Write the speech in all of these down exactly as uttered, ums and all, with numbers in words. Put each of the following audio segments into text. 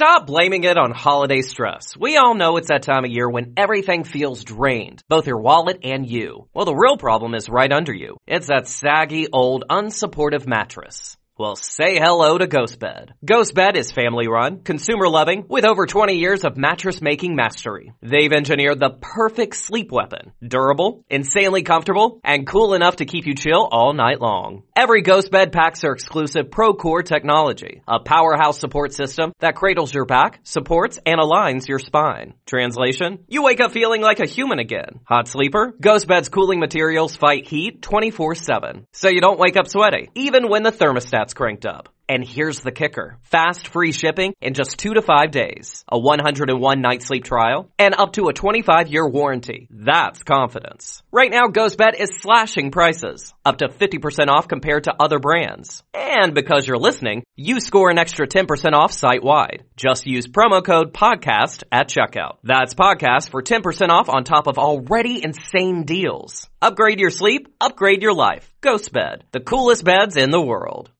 Stop blaming it on holiday stress. We all know it's that time of year when everything feels drained, both your wallet and you. Well, the real problem is right under you. It's that saggy, old, unsupportive mattress. Well, say hello to GhostBed. GhostBed is family-run, consumer-loving, with over twenty years of mattress-making mastery. They've engineered the perfect sleep weapon. Durable, insanely comfortable, and cool enough to keep you chill all night long. Every GhostBed packs their exclusive ProCore technology, a powerhouse support system that cradles your back, supports, and aligns your spine. Translation? You wake up feeling like a human again. Hot sleeper? GhostBed's cooling materials fight heat twenty-four seven, so you don't wake up sweaty, even when the thermostat's cranked up. And here's the kicker. Fast, free shipping in just two to five days. A one hundred one night sleep trial. And up to a twenty-five year warranty. That's confidence. Right now, GhostBed is slashing prices. Up to fifty percent off compared to other brands. And because you're listening, you score an extra ten percent off site-wide. Just use promo code PODCAST at checkout. That's PODCAST for ten percent off on top of already insane deals. Upgrade your sleep. Upgrade your life. GhostBed. The coolest beds in the world.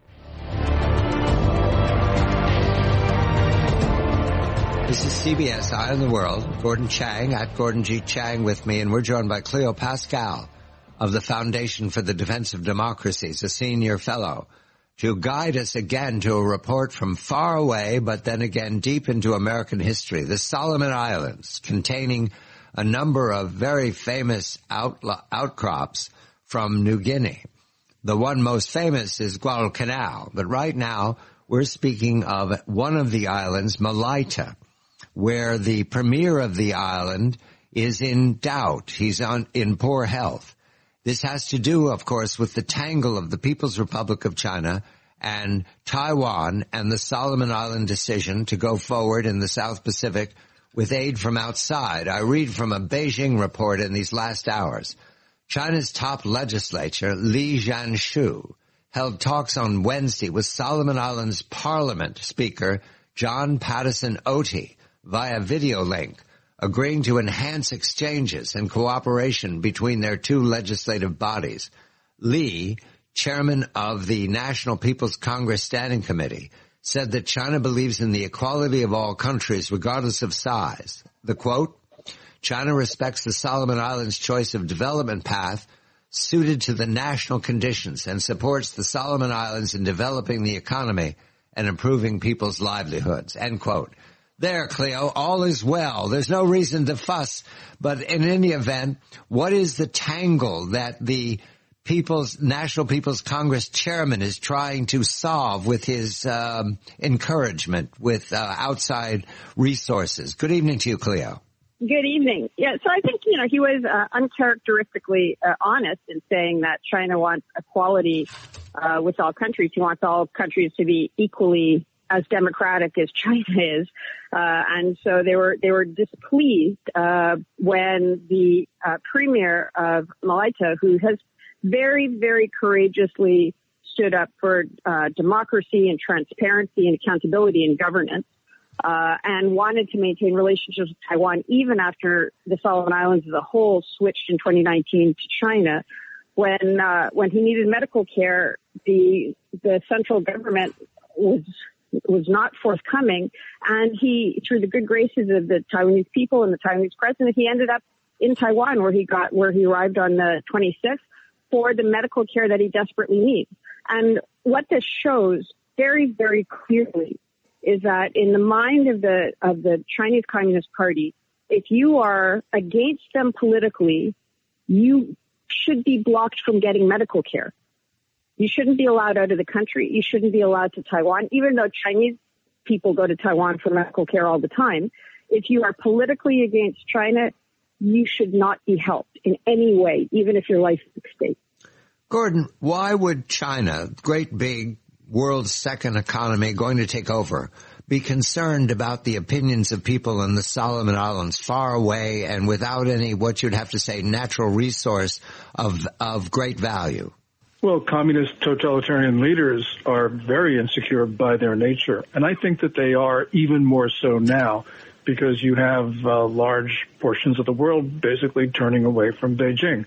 This is C B S Eye on the World. Gordon Chang at Gordon G. Chang with me, and we're joined by Cleo Pascal of the Foundation for the Defense of Democracies, a senior fellow, to guide us again to a report from far away, but then again deep into American history, the Solomon Islands, containing a number of very famous outla- outcrops from New Guinea. The one most famous is Guadalcanal, but right now we're speaking of one of the islands, Malaita, where the premier of the island is in doubt. He's on, in poor health. This has to do, of course, with the tangle of the People's Republic of China and Taiwan and the Solomon Island decision to go forward in the South Pacific with aid from outside. I read from a Beijing report in these last hours. China's top legislature, Li Zhanshu, held talks on Wednesday with Solomon Islands Parliament Speaker John Pattison Oti via video link, agreeing to enhance exchanges and cooperation between their two legislative bodies. Li, chairman of the National People's Congress Standing Committee, said that China believes in the equality of all countries regardless of size. The quote, China respects the Solomon Islands' choice of development path suited to the national conditions and supports the Solomon Islands in developing the economy and improving people's livelihoods, end quote. There, Cleo, all is well. There's no reason to fuss. But in any event, what is the tangle that the People's National People's Congress chairman is trying to solve with his um, encouragement with uh, outside resources? Good evening to you, Cleo. Good evening. Yeah, so I think, you know, he was uh, uncharacteristically uh, honest in saying that China wants equality uh, with all countries. He wants all countries to be equally as democratic as China is. Uh, and so they were, they were displeased, uh, when the, uh, premier of Malaita, who has very, very courageously stood up for, uh, democracy and transparency and accountability in governance, uh, and wanted to maintain relationships with Taiwan even after the Solomon Islands as a whole switched in twenty nineteen to China. When, uh, when he needed medical care, the, the central government was, was not forthcoming, and he, through the good graces of the Taiwanese people and the Taiwanese president, he ended up in Taiwan, where he got, where he arrived on the twenty-sixth for the medical care that he desperately needs. And what this shows very, very clearly is that in the mind of the, of the Chinese Communist Party, if you are against them politically, you should be blocked from getting medical care. You shouldn't be allowed out of the country. You shouldn't be allowed to Taiwan, even though Chinese people go to Taiwan for medical care all the time. If you are politically against China, you should not be helped in any way, even if your life is at stake. Gordon, why would China, great big world's second economy going to take over, be concerned about the opinions of people in the Solomon Islands far away and without any, what you'd have to say, natural resource of, of great value? Well, communist totalitarian leaders are very insecure by their nature, and I think that they are even more so now because you have uh, large portions of the world basically turning away from Beijing.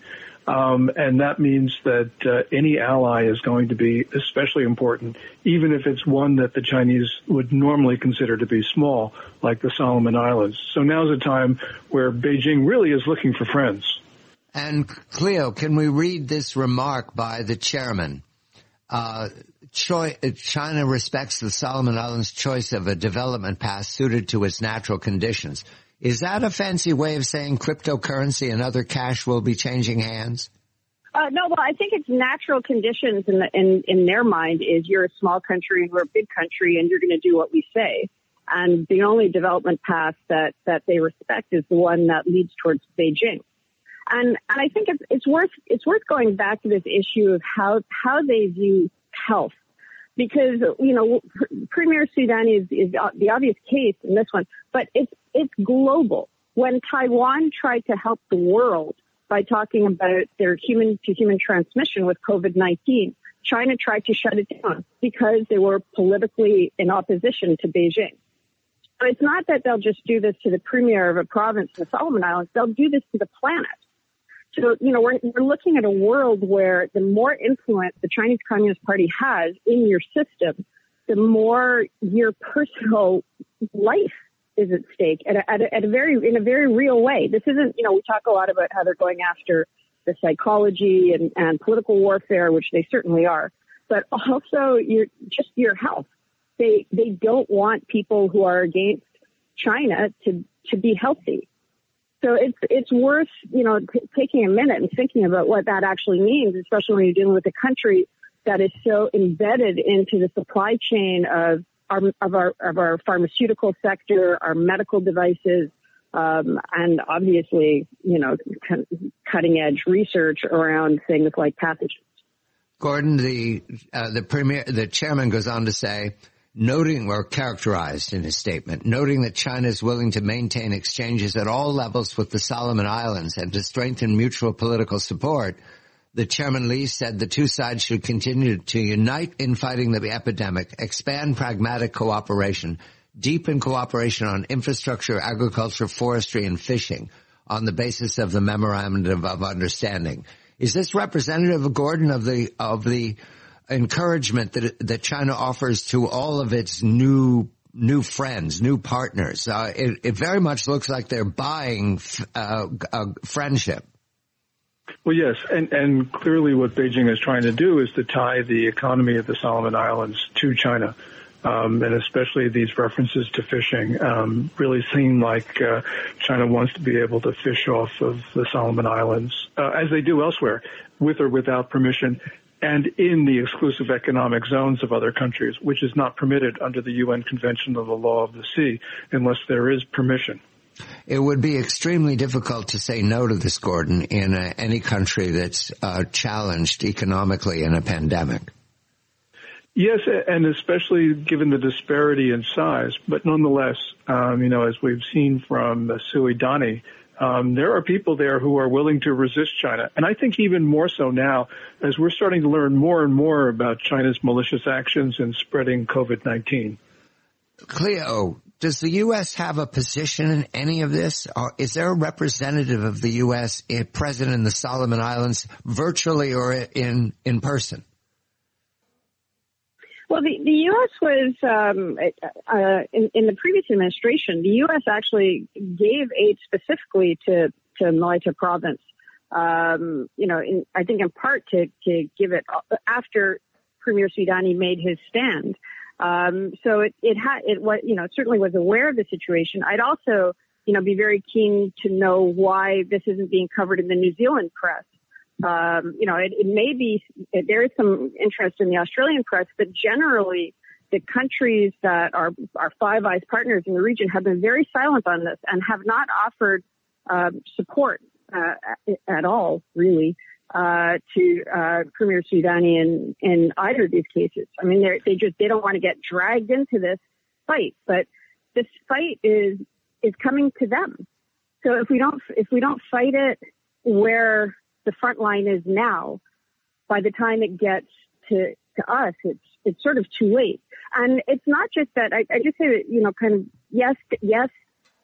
Um, and that means that uh, any ally is going to be especially important, even if it's one that the Chinese would normally consider to be small, like the Solomon Islands. So now's a time where Beijing really is looking for friends. And Cleo, can we read this remark by the chairman? Uh, China respects the Solomon Islands' choice of a development path suited to its natural conditions. Is that a fancy way of saying cryptocurrency and other cash will be changing hands? Uh, no, well, I think it's natural conditions in, the, in in their mind is you're a small country and we're a big country and you're going to do what we say. And the only development path that, that they respect is the one that leads towards Beijing. And, and I think it's, it's worth it's worth going back to this issue of how how they view health. Because, you know, Premier Soudani is, is the obvious case in this one, but it's, it's global. When Taiwan tried to help the world by talking about their human-to-human transmission with COVID nineteen, China tried to shut it down because they were politically in opposition to Beijing. So it's not that they'll just do this to the premier of a province in the Solomon Islands. They'll do this to the planet. So, you know, we're, we're looking at a world where the more influence the Chinese Communist Party has in your system, the more your personal life is at stake at a, at a, at a very, in a very real way. This isn't, you know, we talk a lot about how they're going after the psychology and, and political warfare, which they certainly are, but also your, just your health. They, they don't want people who are against China to, to be healthy. So it's it's worth, you know, t- taking a minute and thinking about what that actually means, especially when you're dealing with a country that is so embedded into the supply chain of our of our of our pharmaceutical sector, our medical devices, um, and obviously, you know, c- cutting edge research around things like pathogens. Gordon, the uh, the premier, the chairman goes on to say, noting or characterized in his statement, noting that China is willing to maintain exchanges at all levels with the Solomon Islands and to strengthen mutual political support, the chairman Lee said the two sides should continue to unite in fighting the epidemic, expand pragmatic cooperation, deepen cooperation on infrastructure, agriculture, forestry, and fishing on the basis of the memorandum of understanding. Is this representative, Gordon, of the of the encouragement that that China offers to all of its new new friends, new partners? Uh, it, it very much looks like they're buying uh, uh, friendship. Well, yes, and, and clearly what Beijing is trying to do is to tie the economy of the Solomon Islands to China, um, and especially these references to fishing um, really seem like uh, China wants to be able to fish off of the Solomon Islands, uh, as they do elsewhere, with or without permission, and in the exclusive economic zones of other countries, which is not permitted under the U N Convention of the Law of the Sea unless there is permission. It would be extremely difficult to say no to this, Gordon, in a, any country that's uh, challenged economically in a pandemic. Yes, and especially given the disparity in size. But nonetheless, um, you know, as we've seen from uh, Soudani, Um, there are people there who are willing to resist China. And I think even more so now as we're starting to learn more and more about China's malicious actions in spreading COVID nineteen. Cleo, does the U S have a position in any of this? Or is there a representative of the U S present in the Solomon Islands virtually or in, in person? Well, the, the U S was, um, uh, in, in the previous administration, the U S actually gave aid specifically to, to Malaita province, um, you know, in, I think in part to, to give it after Premier Soudani made his stand. Um, so it, it had, it was, you know, certainly was aware of the situation. I'd also, you know, be very keen to know why this isn't being covered in the New Zealand press. Um, you know, it, it may be, it, there is some interest in the Australian press, but generally the countries that are, are Five Eyes partners in the region have been very silent on this and have not offered um, support uh, at all, really, uh, to uh, Premier Soudani in, in either of these cases. I mean, they they just, they don't want to get dragged into this fight, but this fight is, is coming to them. So if we don't, if we don't fight it where the front line is now, by the time it gets to, to us, it's, it's sort of too late. And it's not just that, I, I just say that, you know, kind of, yes, yes,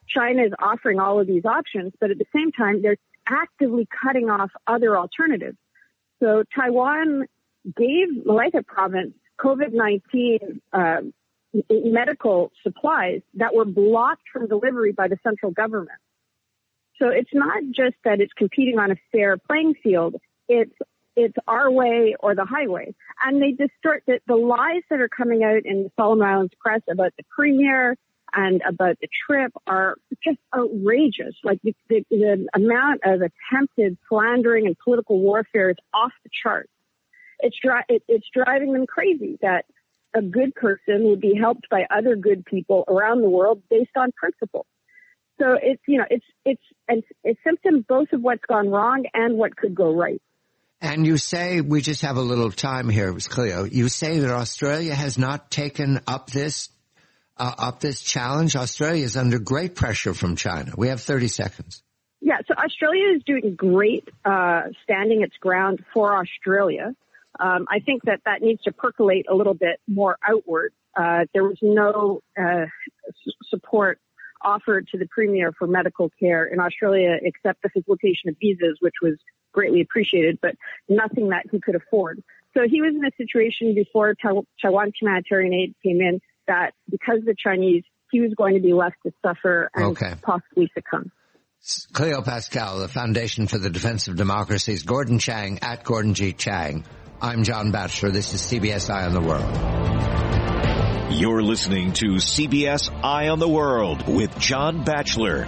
China is offering all of these options, but at the same time, they're actively cutting off other alternatives. So Taiwan gave Malaysia province COVID nineteen uh, medical supplies that were blocked from delivery by the central government. So it's not just that it's competing on a fair playing field. It's it's our way or the highway. And they distort the, the lies that are coming out in the Solomon Islands press about the premier and about the trip are just outrageous. Like the, the, the amount of attempted slandering and political warfare is off the charts. It's, dri- it, it's driving them crazy that a good person would be helped by other good people around the world based on principle. So it's, you know, it's, it's, it's a symptom both of what's gone wrong and what could go right. And you say, we just have a little time here, Cleo. You say that Australia has not taken up this, uh, up this challenge. Australia is under great pressure from China. We have thirty seconds. Yeah. So Australia is doing great, uh, standing its ground for Australia. Um, I think that that needs to percolate a little bit more outward. Uh, there was no, uh, s- support offered to the Premier for medical care in Australia except the facilitation of visas, which was greatly appreciated, but nothing that he could afford. So he was in a situation before Taiwan humanitarian aid came in that because of the Chinese, he was going to be left to suffer and okay. possibly succumb. Cleo Pascal, the Foundation for the Defense of Democracies. Gordon Chang at Gordon G. Chang. I'm John Batchelor. This is C B S Eye on the World. You're listening to C B S Eye on the World with John Batchelor.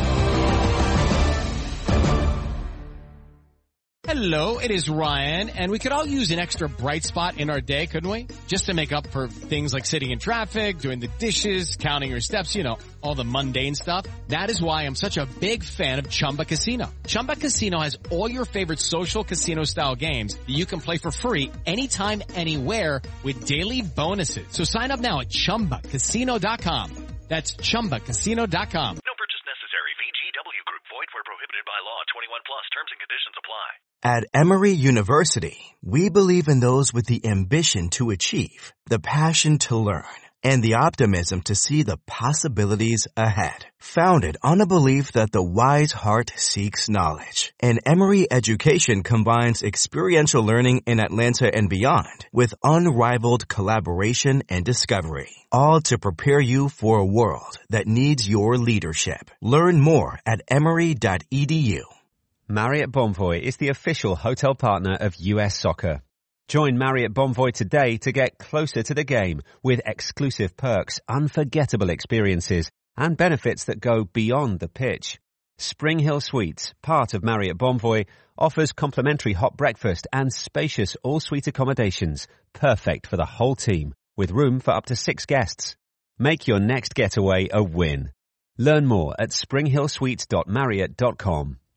Hello, it is Ryan, and we could all use an extra bright spot in our day, couldn't we? Just to make up for things like sitting in traffic, doing the dishes, counting your steps, you know, all the mundane stuff. That is why I'm such a big fan of Chumba Casino. Chumba Casino has all your favorite social casino-style games that you can play for free anytime, anywhere with daily bonuses. So sign up now at chumba casino dot com. That's chumba casino dot com. No purchase necessary. V G W Group. Void where prohibited by law. twenty-one plus. Terms and conditions apply. At Emory University, we believe in those with the ambition to achieve, the passion to learn, and the optimism to see the possibilities ahead. Founded on a belief that the wise heart seeks knowledge, and Emory education combines experiential learning in Atlanta and beyond with unrivaled collaboration and discovery, all to prepare you for a world that needs your leadership. Learn more at emory dot e d u. Marriott Bonvoy is the official hotel partner of U S Soccer. Join Marriott Bonvoy today to get closer to the game with exclusive perks, unforgettable experiences, and benefits that go beyond the pitch. Spring Hill Suites, part of Marriott Bonvoy, offers complimentary hot breakfast and spacious all-suite accommodations, perfect for the whole team, with room for up to six guests. Make your next getaway a win. Learn more at spring hill suites dot marriott dot com.